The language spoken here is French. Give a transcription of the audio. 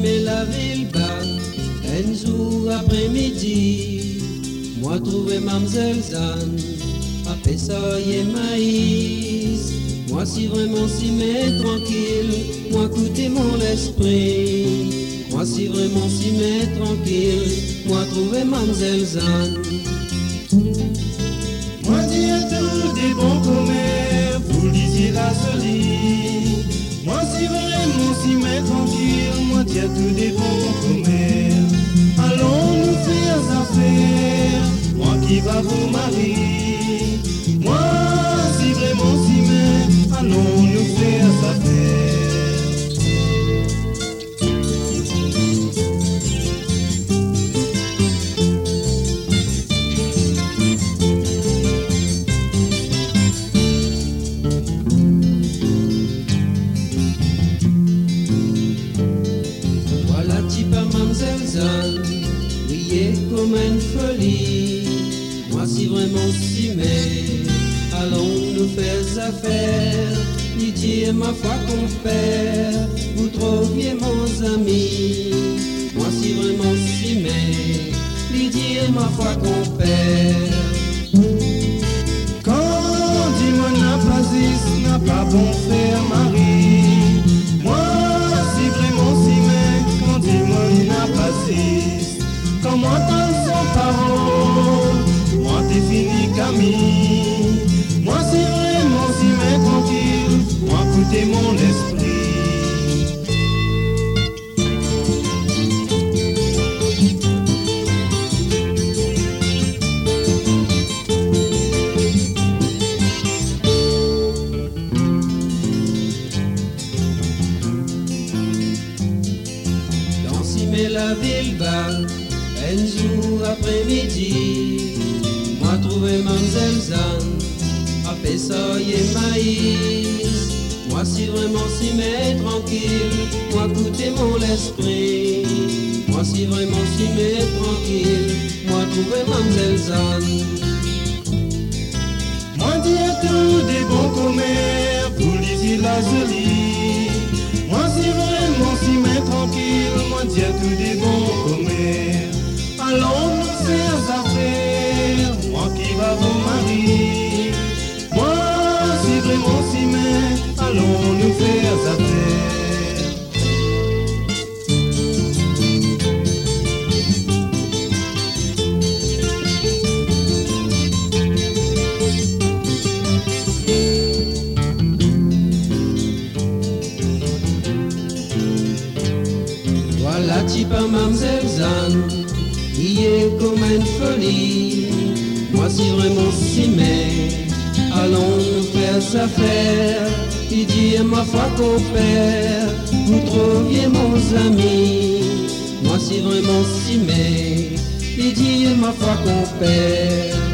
mais la ville bas, un jour après-midi, moi trouvé Mamselle Zan, à Pessaille et Maïs. Moi si vraiment si mais tranquille, moi écoutez mon esprit. Moi si vraiment si mais tranquille, moi trouvé Mamselle Zan. Moi dis à tous des bons commères, vous lisiez la jolie. Moi si vraiment si mais tranquille, moi dis à tous des bons commères. Allons nous faire affaire, moi qui va vous marier. Moi si vraiment si mais, allons nous faire affaire. Mamselle Zan, riez comme une folie. Moi si vraiment si mais, allons nous faire affaire. Didier ma foi compère, vous trouviez mon ami. Moi si vraiment si mais, Didier ma foi compère. Quand dis-moi n'a pas dit, n'a pas bon faire Marie. Moi si vraiment si mais, quand dis-moi n'a pas dit, quand moi t'en son parole, moi t'es fini Camille. Moi si vraiment si mais tranquille, moi écoutez mon esprit. Mais la ville bas, un jour après-midi, moi trouvé Mamselle Zan, à Pessaille et Maïs. Moi si vraiment si mais tranquille, moi écoutez mon esprit. Moi si vraiment si mais tranquille, moi trouvé Mamselle Zan. Moi dis à tous des bons commères, vous lisez la jolie. Moi si vraiment si mais tranquille, moi dis à tous des bons commères. Allons nous faire affaire, moi qui va vous marier. Moi si vraiment si mais, allons nous faire affaire. Voilà type à Mamselle Zan, il est comme une folie. Moi si vraiment si mais, allons nous faire affaire. Il dit ma foi compère, vous trouviez mon ami. Moi si vraiment si mais, il dit ma foi compère.